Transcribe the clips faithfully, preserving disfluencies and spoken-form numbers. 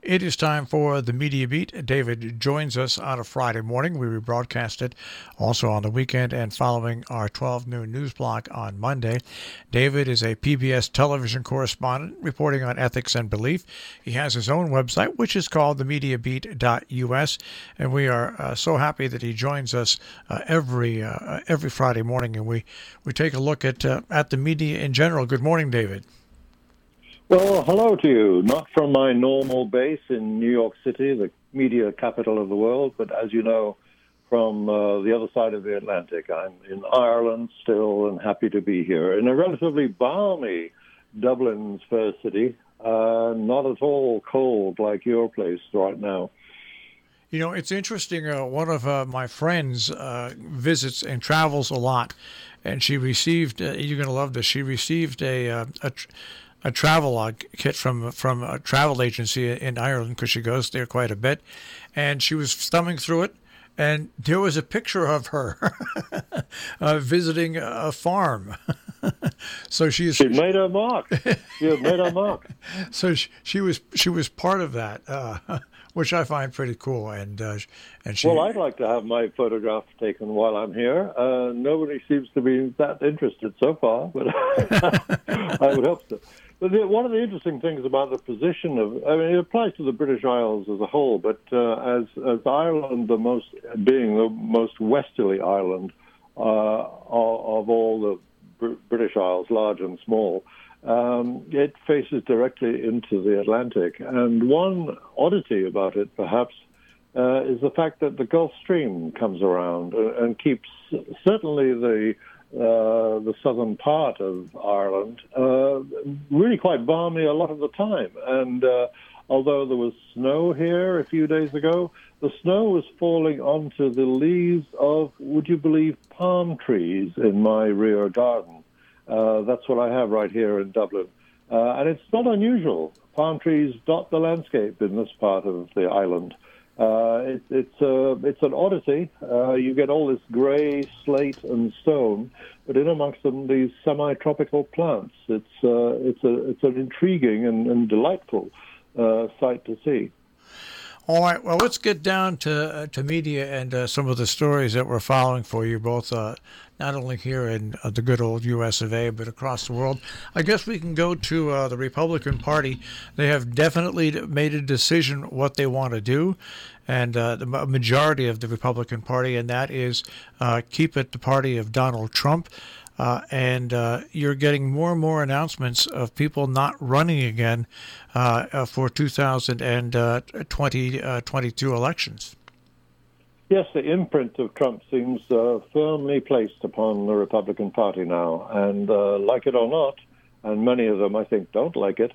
It is time for the Media Beat. David joins us on a Friday morning. We rebroadcast it also on the weekend and following our twelve noon news block on Monday. David is a P B S television correspondent reporting on ethics and belief. He has his own website, which is called the media beat dot U S, and we are uh, so happy that he joins us uh, every uh, every Friday morning, and we, we take a look at uh, at the media in general. Good morning, David. Well, hello to you. Not from my normal base in New York City, the media capital of the world, but as you know, from uh, the other side of the Atlantic. I'm in Ireland still and happy to be here in a relatively balmy Dublin's fair city, uh, not at all cold like your place right now. You know, it's interesting. Uh, one of uh, my friends uh, visits and travels a lot, and she received, uh, you're going to love this, she received a, uh, a a travel uh, kit from from a travel agency in Ireland because she goes there quite a bit, and she was thumbing through it, and there was a picture of her uh, visiting a farm. so she's she made her mark. She had made her mark. So she, she was she was part of that, uh, which I find pretty cool. And uh, and she. Well, I'd like to have my photograph taken while I'm here. Uh, nobody seems to be that interested so far, but I would hope so. But the, one of the interesting things about the position of, I mean, it applies to the British Isles as a whole, but uh, as as Ireland, the most being the most westerly island uh, of, of all the Br- British Isles, large and small, um, it faces directly into the Atlantic. And one oddity about it, perhaps, uh, is the fact that the Gulf Stream comes around and, and keeps certainly the Uh, the southern part of Ireland, uh, really quite balmy a lot of the time. And uh, although there was snow here a few days ago, the snow was falling onto the leaves of, would you believe, palm trees in my rear garden. Uh, that's what I have right here in Dublin. Uh, and it's not unusual. Palm trees dot the landscape in this part of the island. Uh, it, it's uh, it's an oddity. Uh, you get all this grey slate and stone, but in amongst them these semi-tropical plants. It's uh, it's a it's an intriguing and, and delightful uh, sight to see. All right. Well, let's get down to uh, to media and uh, some of the stories that we're following for you, both uh, not only here in uh, the good old U S of A, but across the world. I guess we can go to uh, the Republican Party. They have definitely made a decision what they want to do, and uh, the majority of the Republican Party, and that is uh, keep it the party of Donald Trump. Uh, and uh, you're getting more and more announcements of people not running again uh, uh, for two thousand twenty, uh, twenty-two elections. Yes, the imprint of Trump seems uh, firmly placed upon the Republican Party now. And uh, like it or not, and many of them, I think, don't like it,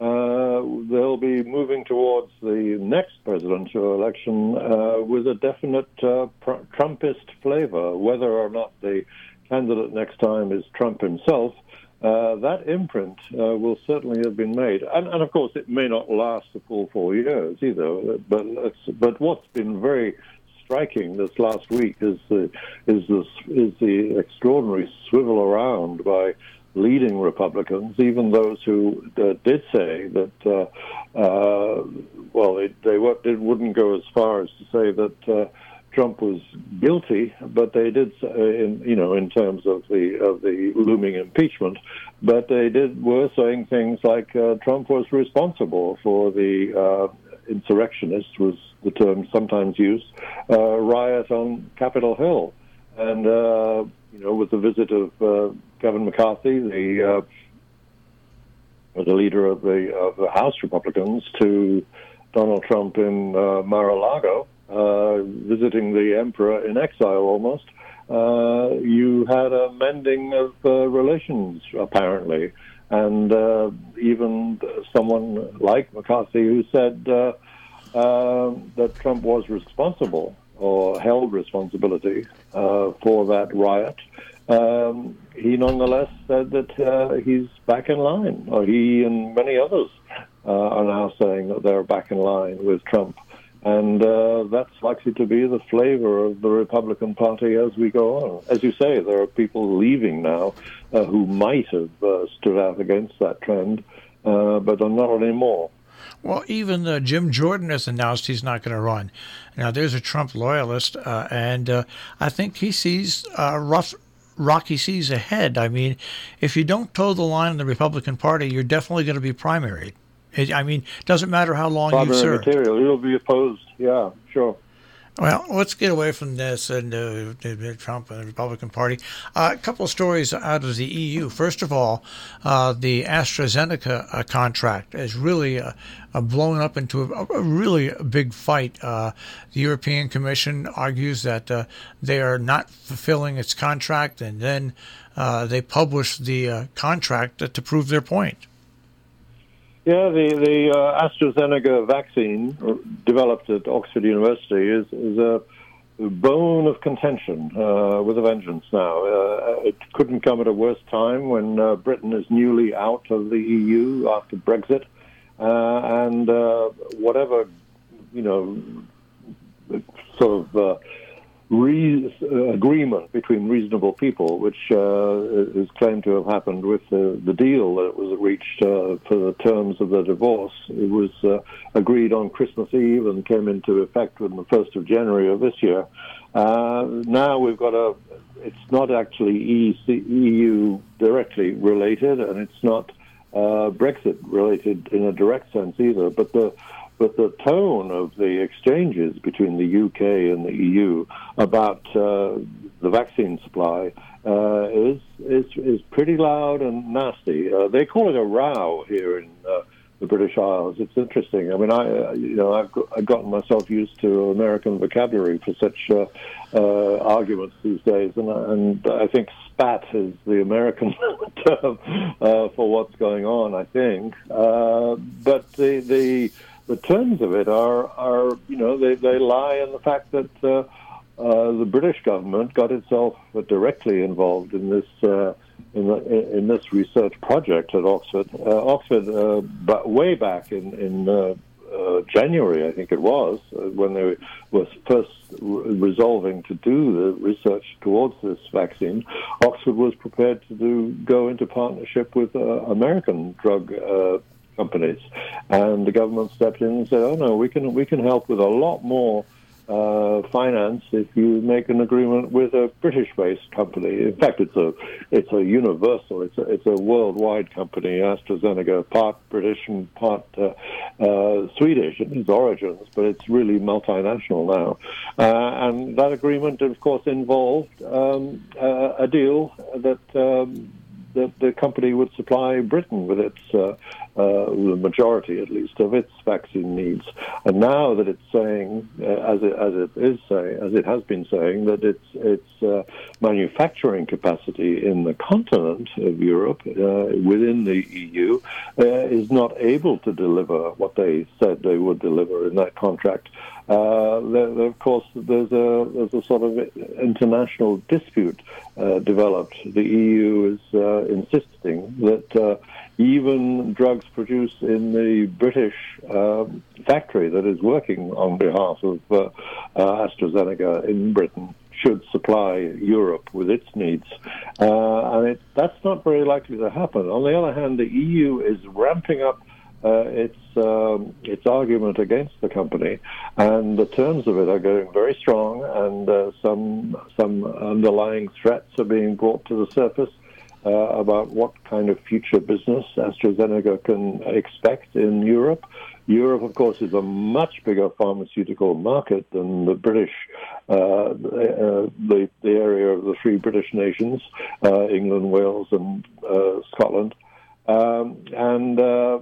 uh, they'll be moving towards the next presidential election uh, with a definite uh, pr- Trumpist flavor, whether or not the candidate next time is Trump himself. Uh, that imprint uh, will certainly have been made, and, and of course it may not last the full four years either. But it's, but what's been very striking this last week is the is this is the extraordinary swivel around by leading Republicans, even those who uh, did say that. Uh, uh, well, they they, they wouldn't go as far as to say that. Uh, Trump was guilty, but they did, uh, in you know, in terms of the of the looming impeachment. But they did were saying things like uh, Trump was responsible for the uh, insurrectionists, was the term sometimes used, uh, riot on Capitol Hill, and uh, you know, with the visit of uh, Kevin McCarthy, the uh, the leader of the of the House Republicans, to Donald Trump in uh, Mar-a-Lago. Uh, visiting the emperor in exile almost, uh, you had a mending of uh, relations, apparently. And uh, even someone like McCarthy who said uh, uh, that Trump was responsible or held responsibility uh, for that riot, um, he nonetheless said that uh, he's back in line, or he and many others uh, are now saying that they're back in line with Trump. And uh, that's likely to be the flavor of the Republican Party as we go on. As you say, there are people leaving now uh, who might have uh, stood out against that trend, uh, but are not anymore. Well, even uh, Jim Jordan has announced he's not going to run. Now, there's a Trump loyalist, uh, and uh, I think he sees uh, rough, rocky seas ahead. I mean, if you don't toe the line in the Republican Party, you're definitely going to be primaried. It, I mean, it doesn't matter how long Primary you've served. material, you'll be opposed. Yeah, sure. Well, let's get away from this and uh, Trump and the Republican Party. Uh, a couple of stories out of the E U. First of all, uh, the AstraZeneca uh, contract is really uh, uh, blown up into a, a really big fight. Uh, the European Commission argues that uh, they are not fulfilling its contract, and then uh, they publish the uh, contract to, to prove their point. Yeah, the, the uh, AstraZeneca vaccine developed at Oxford University is, is a bone of contention uh, with a vengeance now. Uh, it couldn't come at a worse time when uh, Britain is newly out of the E U after Brexit. Uh, and uh, whatever, you know, sort of uh, re- uh, agreement between reasonable people, which uh, is claimed to have happened with the, the deal that was reached uh, for the terms of the divorce. It was uh, agreed on Christmas Eve and came into effect on the first of January of this year. Uh, now we've got a, it's not actually E C, E U directly related, and it's not uh, Brexit related in a direct sense either, but the But the tone of the exchanges between the U K and the E U about uh, the vaccine supply uh, is, is is pretty loud and nasty. Uh, they call it a row here in uh, the British Isles. It's interesting. I mean, I uh, you know I've, got, I've gotten myself used to American vocabulary for such uh, uh, arguments these days, and and I think spat is the American term uh, for what's going on. I think, uh, but the the The terms of it are, are you know, they, they lie in the fact that uh, uh, the British government got itself directly involved in this uh, in, the, in this research project at Oxford. Uh, Oxford, uh, but way back in in uh, uh, January, I think it was, uh, when they were first re- resolving to do the research towards this vaccine, Oxford was prepared to do go into partnership with uh, American drug Uh, companies, and the government stepped in and said, "Oh no, we can we can help with a lot more uh, finance if you make an agreement with a British-based company." In fact, it's a it's a universal, it's a it's a worldwide company. AstraZeneca, part British and part uh, uh, Swedish in its origins, but it's really multinational now. Uh, and that agreement, of course, involved um, uh, a deal that. Um, that the company would supply Britain with its, uh, uh, the majority at least, of its vaccine needs. And now that it's saying, uh, as it as it is saying, as it has been saying, that its its uh, manufacturing capacity in the continent of Europe, uh, within the E U, uh, is not able to deliver what they said they would deliver in that contract. Uh, there, there, of course, there's a there's a sort of international dispute uh, developed. The E U is uh, insisting that uh, even drugs produced in the British um, factory that is working on behalf of uh, uh, AstraZeneca in Britain should supply Europe with its needs. Uh, and it, that's not very likely to happen. On the other hand, the E U is ramping up Uh, its um, its argument against the company, and the terms of it are going very strong, and uh, some some underlying threats are being brought to the surface uh, about what kind of future business AstraZeneca can expect in Europe. Europe, of course, is a much bigger pharmaceutical market than the British, uh, uh, the the area of the three British nations, uh, England, Wales, and uh, Scotland, um, and uh,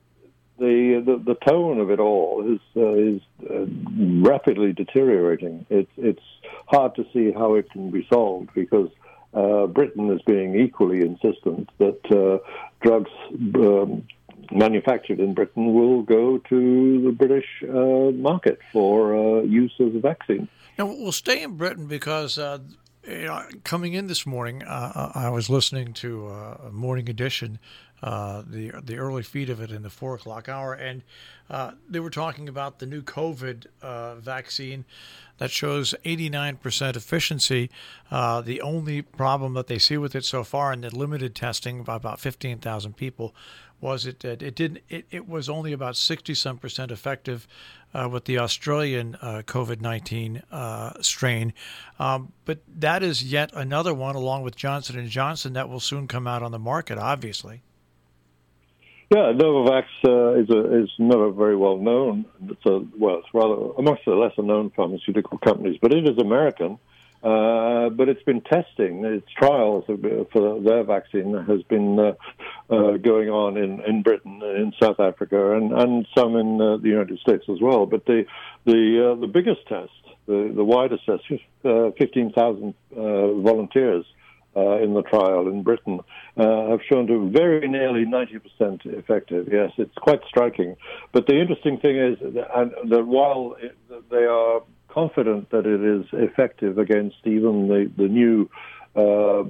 The, the the tone of it all is uh, is uh, rapidly deteriorating. It's it's hard to see how it can be solved because uh, Britain is being equally insistent that uh, drugs um, manufactured in Britain will go to the British uh, market for uh, use as a vaccine. Now we'll stay in Britain because. Uh You know, coming in this morning, uh, I was listening to uh, a morning edition uh, the the early feed of it in the four o'clock hour, and uh, they were talking about the new COVID uh, vaccine that shows eighty-nine percent efficiency. Uh, the only problem that they see with it so far in the limited testing by about fifteen thousand people was it it, it didn't it, it was only about sixty some percent effective uh, with the Australian uh, COVID nineteen uh, strain, um, but that is yet another one along with Johnson and Johnson that will soon come out on the market, obviously. Yeah, Novavax uh, is a, is not a very well known. It's a well, it's rather amongst the lesser known pharmaceutical companies, but it is American. Uh, but it's been testing. Its trials for their vaccine has been uh, uh, going on in, in Britain, in South Africa, and, and some in uh, the United States as well. But the the uh, the biggest test, the the widest test, uh, fifteen thousand uh, volunteers uh, in the trial in Britain, uh, have shown to very nearly ninety percent effective. Yes, it's quite striking. But the interesting thing is that, that while it, they are confident that it is effective against even the, the new, uh,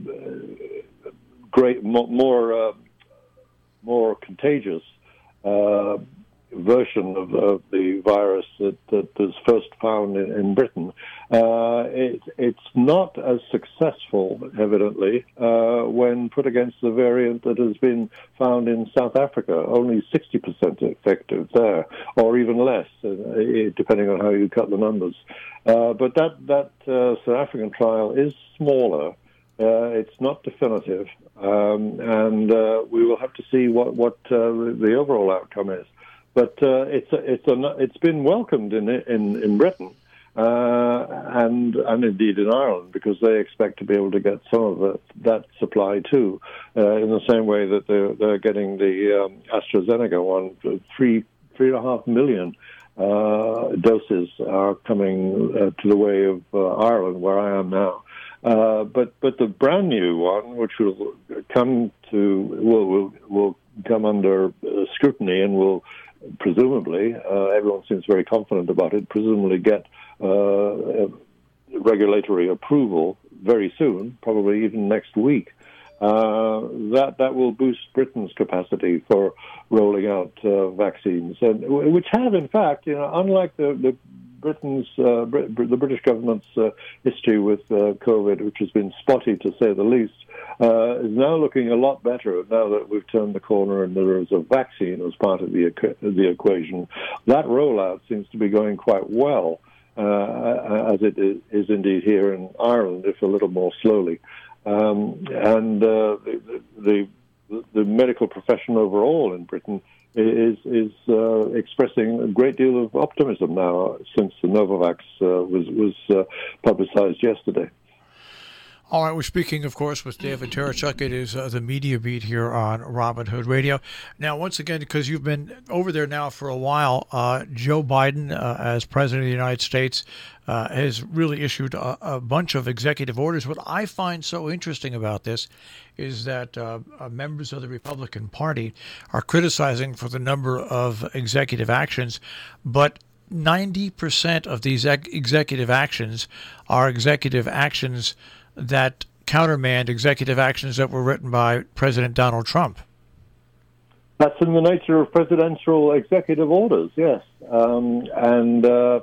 great, more uh, more contagious uh, version of, of the virus that, that was first found in, in Britain. Uh, it, it's not as successful, evidently, uh, when put against the variant that has been found in South Africa. Only sixty percent effective there, or even less, uh, depending on how you cut the numbers. Uh, but that, that uh, South African trial is smaller. Uh, it's not definitive, um, and uh, we will have to see what, what uh, the overall outcome is. But uh, it's a, it's a, it's been welcomed in in, in Britain uh, and and indeed in Ireland, because they expect to be able to get some of the, that supply too, uh, in the same way that they're they're getting the um, AstraZeneca one. Three three and a half million uh, doses are coming uh, to the way of uh, Ireland, where I am now. Uh, but but the brand new one, which will come to will will will come under uh, scrutiny and will presumably, uh, everyone seems very confident about it, presumably get uh, regulatory approval very soon, probably even next week. Uh, that that will boost Britain's capacity for rolling out uh, vaccines, and which have, in fact, you know, unlike the, the Britain's uh, the British government's uh, history with uh, COVID, which has been spotty to say the least, uh, is now looking a lot better now that we've turned the corner and there is a vaccine as part of the the equation. That rollout seems to be going quite well, uh, as it is, is indeed here in Ireland, if a little more slowly. Um, and uh, the, the the medical profession overall in Britain is is uh, expressing a great deal of optimism now since the Novavax uh, was was uh, publicized yesterday. All right, we're speaking, of course, with David Terechuk. It is uh, the Media Beat here on Robin Hood Radio. Now, once again, because you've been over there now for a while, uh, Joe Biden, uh, as President of the United States, uh, has really issued a, a bunch of executive orders. What I find so interesting about this is that uh, uh, members of the Republican Party are criticizing for the number of executive actions, but ninety percent of these ex- executive actions are executive actions that countermand executive actions that were written by President Donald Trump. That's in the nature of presidential executive orders, yes. Um, and uh,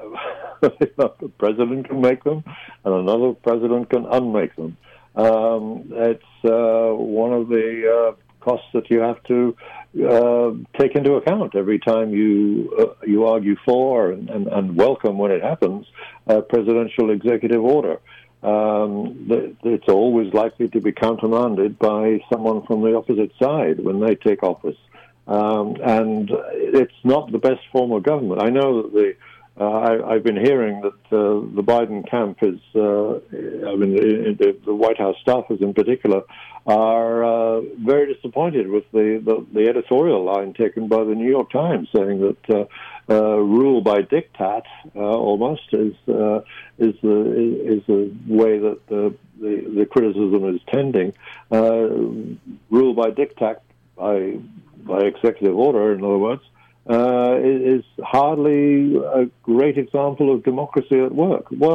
the president can make them, and another president can unmake them. Um, it's uh, one of the uh, costs that you have to uh, take into account every time you uh, you argue for and, and, and welcome, when it happens, a presidential executive order. Um, it's always likely to be countermanded by someone from the opposite side when they take office. Um, and it's not the best form of government. I know that the uh, I, I've been hearing that uh, the Biden camp is, uh, I mean, the, the White House staffers in particular, are uh, very disappointed with the, the, the editorial line taken by the New York Times, saying that uh, uh, rule by diktat uh, almost is uh, is the is the way that the the, the criticism is tending. Uh, rule by diktat, by by executive order, in other words, uh, is hardly a great example of democracy at work. Well,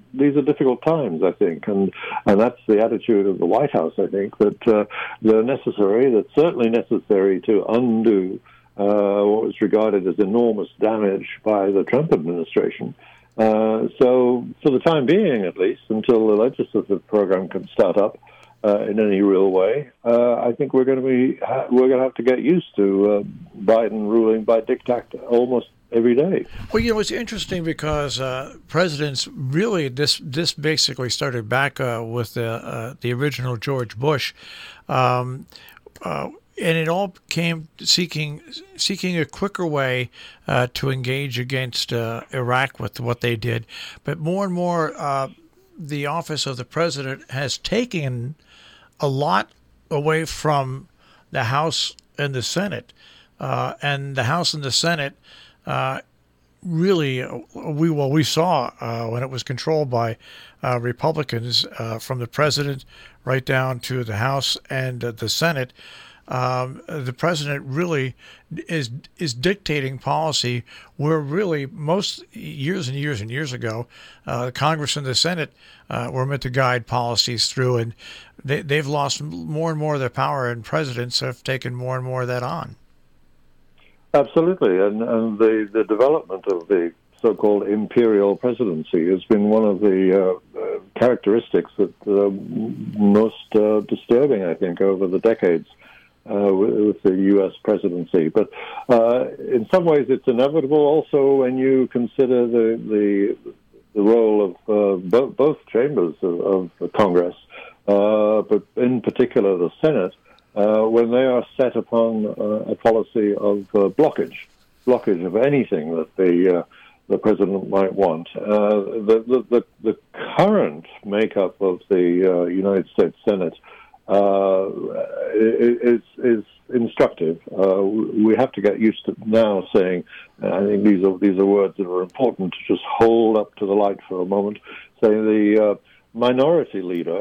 these are difficult times, I think, and and that's the attitude of the White House. I think that uh, they're necessary. That's certainly necessary to undo uh, what was regarded as enormous damage by the Trump administration. Uh, so, for the time being, at least, until the legislative program can start up uh, in any real way, uh, I think we're going to be we're going to have to get used to uh, Biden ruling by diktat almost every day. Well, you know, it's interesting because uh, presidents really this this basically started back uh, with the uh, the original George Bush. Um, uh, And it all came seeking seeking a quicker way uh, to engage against uh, Iraq with what they did. But more and more, uh, the office of the president has taken a lot away from the House and the Senate. Uh, and the House and the Senate uh, really, we well, we saw uh, when it was controlled by uh, Republicans uh, from the president right down to the House and uh, the Senate. Um, the president really is is dictating policy where really most years and years and years ago, uh, Congress and the Senate uh, were meant to guide policies through, and they, they've lost more and more of their power, and presidents have taken more and more of that on. Absolutely, and, and the, the development of the so-called imperial presidency has been one of the uh, uh, characteristics that are most uh, disturbing, I think, over the decades. Uh, with, with the U S presidency. But uh, in some ways it's inevitable also when you consider the the, the role of uh, bo- both chambers of, of Congress, uh, but in particular the Senate, uh, when they are set upon uh, a policy of uh, blockage, blockage of anything that the uh, the president might want. Uh, the, the, the, the current makeup of the uh, United States Senate Uh, is is instructive. Uh, we have to get used to now saying, and I think these are these are words that are important to just hold up to the light for a moment. Saying the uh, minority leader,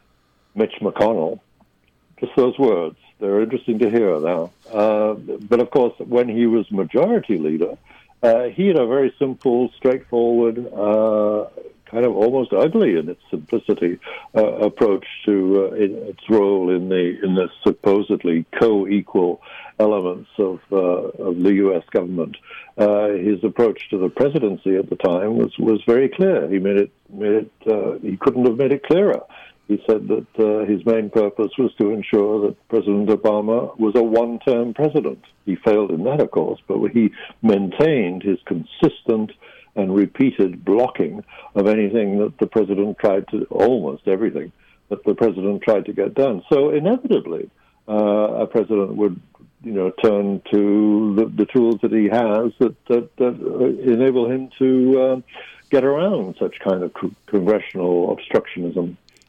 Mitch McConnell, just those words. They're interesting to hear now. Uh, but of course, when he was majority leader, uh, he had a very simple, straightforward, Uh, kind of almost ugly in its simplicity uh, approach to uh, in, its role in the in the supposedly co-equal elements of uh, of the U S government. Uh, his approach to the presidency at the time was, was very clear. He made it made it. Uh, he couldn't have made it clearer. He said that uh, his main purpose was to ensure that President Obama was a one-term president. He failed in that, of course, but he maintained his consistent and repeated blocking of anything that the president tried to, almost everything that the president tried to get done. So inevitably, uh, a president would, you know, turn to the, the tools that he has that, that, that enable him to uh, get around such kind of co- congressional obstructionism.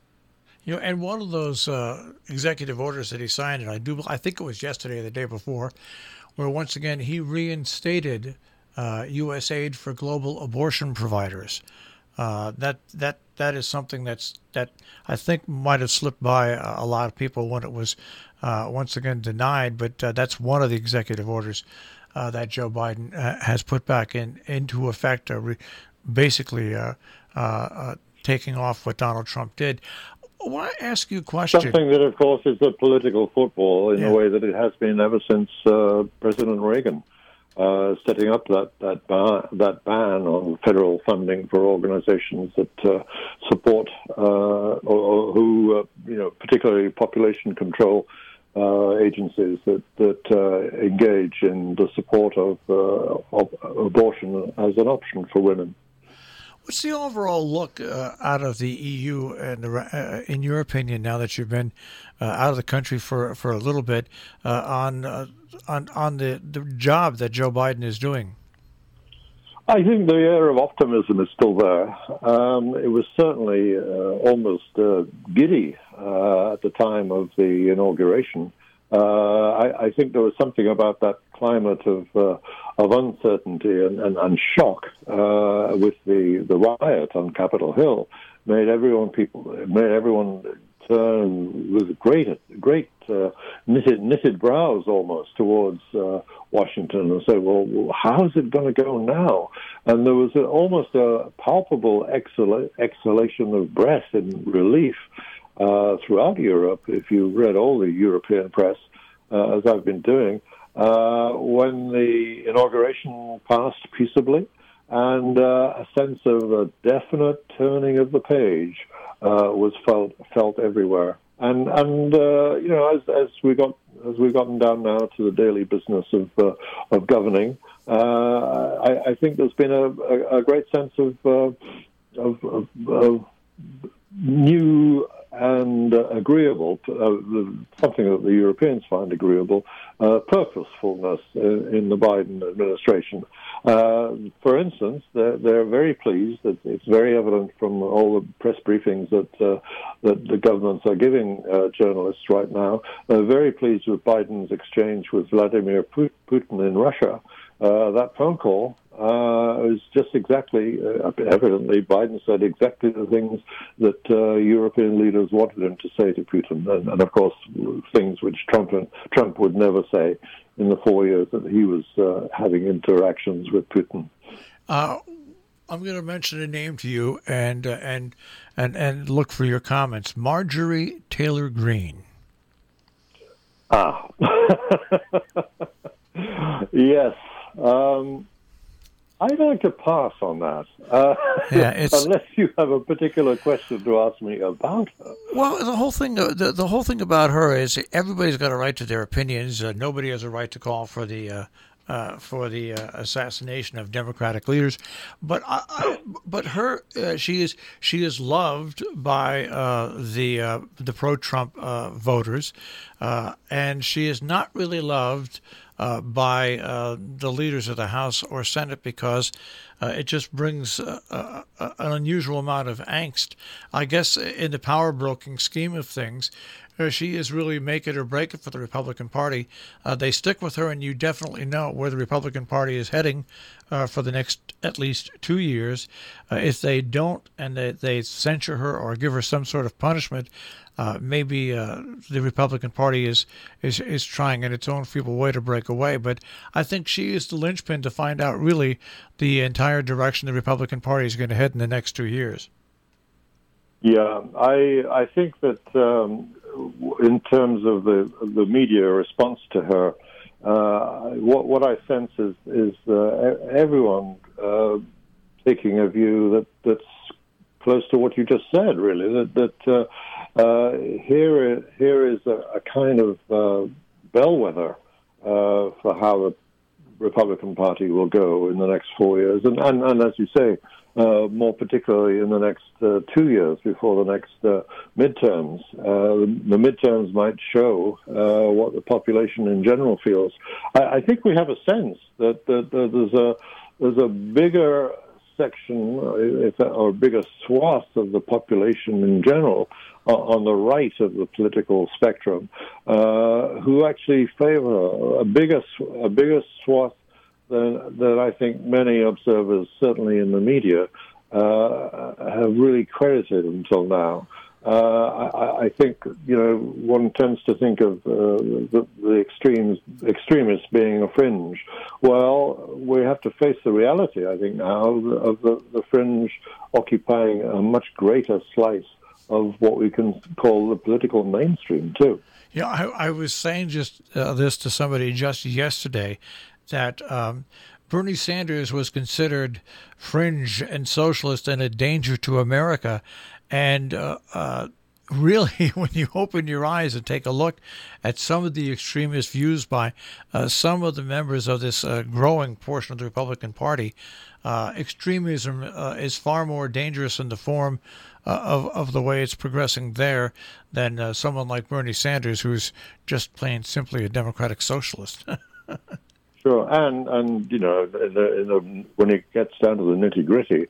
You know, and one of those uh, executive orders that he signed, and I do, I think it was yesterday or the day before, where once again he reinstated Uh, U S aid for global abortion providers. Uh, that that that is something that's that I think might have slipped by a, a lot of people when it was uh, once again denied. But uh, that's one of the executive orders uh, that Joe Biden uh, has put back in into effect, uh, re- basically uh, uh, uh, taking off what Donald Trump did. I want to ask you a question. Something that, of course, is a political football in yeah. the way that it has been ever since uh, President Reagan. Uh, setting up that that ban, that ban on federal funding for organizations that uh, support uh, or, or who uh, you know particularly population control uh, agencies that that uh, engage in the support of, uh, of abortion as an option for women. What's the overall look uh, out of the E U, and the, uh, in your opinion, now that you've been uh, out of the country for for a little bit, uh, on uh, on on the, the job that Joe Biden is doing? I think the air of optimism is still there. Um, it was certainly uh, almost uh, giddy uh, at the time of the inauguration. Uh, I, I think there was something about that climate of uh, of uncertainty and, and, and shock uh, with the, the riot on Capitol Hill made everyone people made everyone turn with great, great uh, knitted, knitted brows almost towards uh, Washington and say, well, how is it going to go now? And there was a, almost a palpable exhala- exhalation of breath in relief uh, throughout Europe, if you read all the European press, uh, as I've been doing, uh, when the inauguration passed peaceably, and uh, a sense of a definite turning of the page uh, was felt felt everywhere. And and uh, you know, as as we got as we've gotten down now to the daily business of uh, of governing, uh, I, I think there's been a, a, a great sense of uh, of, of, of new and uh, agreeable, uh, something that the Europeans find agreeable, uh, purposefulness in, in the Biden administration. Uh, for instance, they're, they're very pleased. That it's very evident from all the press briefings that uh, that the governments are giving uh, journalists right now. They're very pleased with Biden's exchange with Vladimir Putin in Russia. Uh, that phone call uh, is just exactly, uh, evidently, Biden said exactly the things that uh, European leaders wanted him to say to Putin, and, and of course, things which Trump Trump would never say in the four years that he was uh, having interactions with Putin. Uh, I'm going to mention a name to you and uh, and and and look for your comments. Marjorie Taylor Greene. Ah, yes. Um, I'd like to pass on that, uh, yeah, it's, unless you have a particular question to ask me about her. Well, the whole thing, the, the whole thing about her is everybody's got a right to their opinions. Uh, nobody has a right to call for the uh, uh, for the uh, assassination of Democratic leaders. But I, I, but her, uh, she is she is loved by uh, the uh, the pro-Trump uh, voters, uh, and she is not really loved Uh, by uh, the leaders of the House or Senate because uh, it just brings uh, uh, an unusual amount of angst. I guess in the power-broking scheme of things, uh, she is really make it or break it for the Republican Party. Uh, they stick with her, and you definitely know where the Republican Party is heading uh, for the next at least two years. Uh, if they don't and they, they censure her or give her some sort of punishment, Uh, maybe uh, the Republican Party is, is is trying in its own feeble way to break away. But I think she is the linchpin to find out really the entire direction the Republican Party is going to head in the next two years. Yeah, I I think that um, in terms of the the media response to her, uh, what what I sense is is uh, everyone uh, taking a view that that's close to what you just said. Really, that that. Uh, Uh, here, here is a, a kind of uh, bellwether uh, for how the Republican Party will go in the next four years, and, and, and as you say, uh, more particularly in the next uh, two years before the next uh, midterms. Uh, the, the midterms might show uh, what the population in general feels. I, I think we have a sense that, that, that there's a there's a bigger section or a bigger swath of the population in general on the right of the political spectrum uh, who actually favor a bigger a bigger swath than that I think many observers, certainly in the media, uh, have really credited until now. Uh, I, I think, you know, one tends to think of uh, the, the extremes, extremists being a fringe. Well, we have to face the reality, I think, now of the, the fringe occupying a much greater slice of what we can call the political mainstream, too. Yeah, I, I was saying just uh, this to somebody just yesterday, that um, Bernie Sanders was considered fringe and socialist and a danger to America. And uh, uh, really, when you open your eyes and take a look at some of the extremist views by uh, some of the members of this uh, growing portion of the Republican Party, uh, extremism uh, is far more dangerous in the form uh, of, of the way it's progressing there than uh, someone like Bernie Sanders, who's just plain simply a democratic socialist. Sure, and, and you know, in the, in the, when it gets down to the nitty-gritty,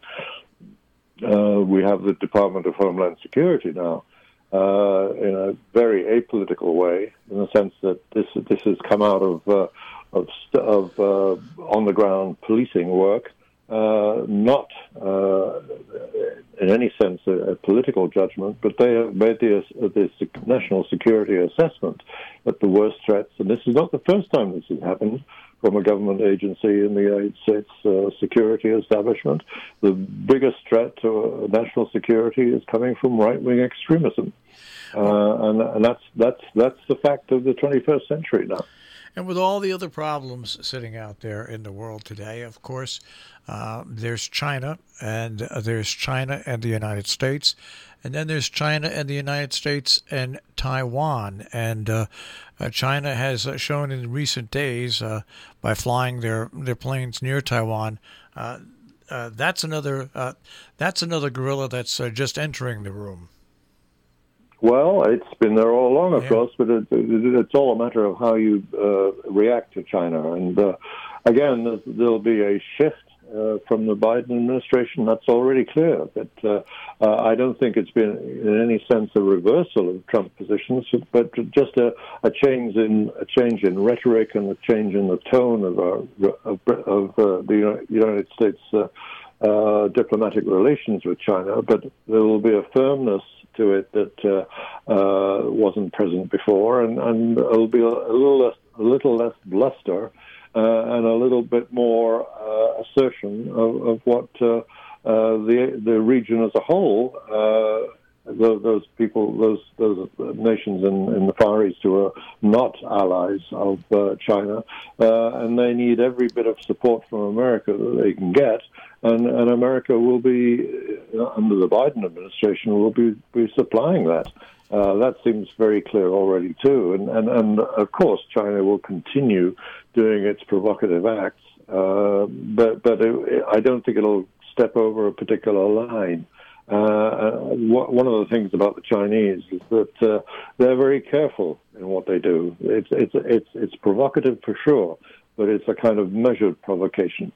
Uh, we have the Department of Homeland Security now, uh, in a very apolitical way, in the sense that this this has come out of uh, of, of uh, on the ground policing work, uh, not uh, in any sense, a, a political judgment, but they have made the, the national security assessment that the worst threats, and this is not the first time this has happened from a government agency in the United States uh, security establishment, the biggest threat to uh, national security is coming from right-wing extremism. Uh, and, and that's that's that's the fact of the twenty-first century now. And with all the other problems sitting out there in the world today, of course, uh, there's China, and uh, there's China and the United States, and then there's China and the United States and Taiwan. And uh, uh, China has uh, shown in recent days, uh, by flying their, their planes near Taiwan, uh, uh, that's another uh, that's another gorilla that's uh, just entering the room. Well, it's been there all along, of yeah. course, but it, it, it's all a matter of how you uh, react to China. And uh, again, there'll be a shift uh, from the Biden administration. That's already clear. But uh, uh, I don't think it's been, in any sense, a reversal of Trump positions, but just a, a change in a change in rhetoric and a change in the tone of our, of, of uh, the United States uh, uh, diplomatic relations with China. But there will be a firmness to it that uh, uh, wasn't present before, and, and it'll be a, a little less, a little less bluster uh, and a little bit more uh, assertion of, of what uh, uh, the the region as a whole, uh, those, those people, those those nations in, in the Far East who are not allies of uh, China, uh, and they need every bit of support from America that they can get. And, and America will be, uh, under the Biden administration, will be, be supplying that. Uh, that seems very clear already, too. And, and, and, of course, China will continue doing its provocative acts, uh, but, but it, I don't think it'll step over a particular line. Uh, one of the things about the Chinese is that uh, they're very careful in what they do. It's, it's, it's, it's provocative for sure, but it's a kind of measured provocation.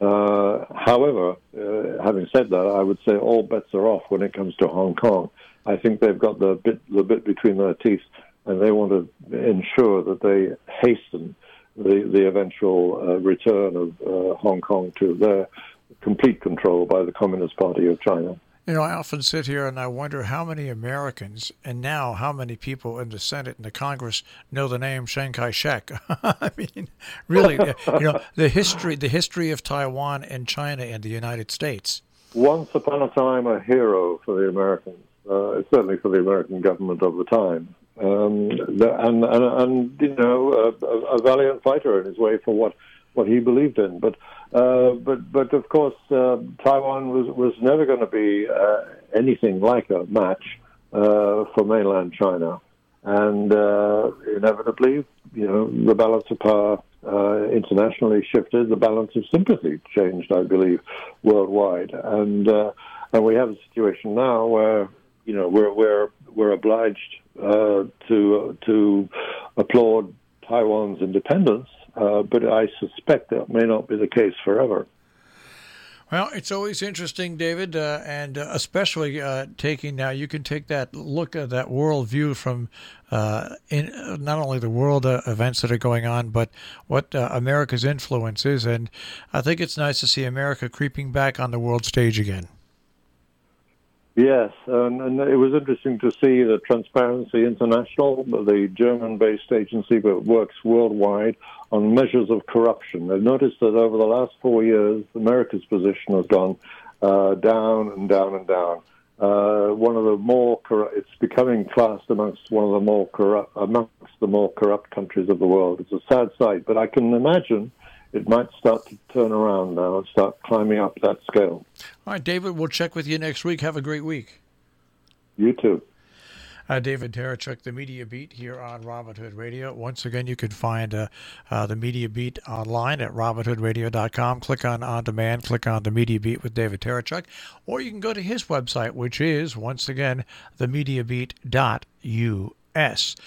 Uh, however, uh, having said that, I would say all bets are off when it comes to Hong Kong. I think they've got the bit, the bit between their teeth, and they want to ensure that they hasten the, the eventual uh, return of uh, Hong Kong to their complete control by the Communist Party of China. You know, I often sit here and I wonder how many Americans, and now how many people in the Senate and the Congress know the name Chiang Kai-shek. I mean, really, you know, the history, the history of Taiwan and China and the United States. Once upon a time, a hero for the Americans, uh, certainly for the American government of the time, um, the, and, and and you know, a, a valiant fighter in his way for what. what he believed in. But uh, but but of course, uh, Taiwan was, was never going to be uh, anything like a match uh, for mainland China. And uh, inevitably, you know, the balance of power uh, internationally shifted. The balance of sympathy changed, I believe, worldwide. And uh, and we have a situation now where, you know, we're we're we're obliged uh, to to applaud Taiwan's independence. Uh, but I suspect that may not be the case forever. Well, it's always interesting, David, uh, and uh, especially uh, taking now, you can take that look at that world view from uh, in uh, not only the world uh, events that are going on, but what uh, America's influence is. And I think it's nice to see America creeping back on the world stage again. Yes, and, and it was interesting to see that Transparency International, the German-based agency that works worldwide on measures of corruption. They've noticed that over the last four years, America's position has gone uh, down and down and down. Uh, one of the more corrupt, it's becoming classed amongst one of the more corrupt, amongst the more corrupt countries of the world. It's a sad sight, but I can imagine it might start to turn around now and start climbing up that scale. All right, David, we'll check with you next week. Have a great week. You too. Uh, David Terechuk, the Media Beat here on Robin Hood Radio. Once again, you can find uh, uh, the Media Beat online at robin hood radio dot com. Click on On Demand, click on the Media Beat with David Terechuk, or you can go to his website, which is, once again, the media beat dot U S.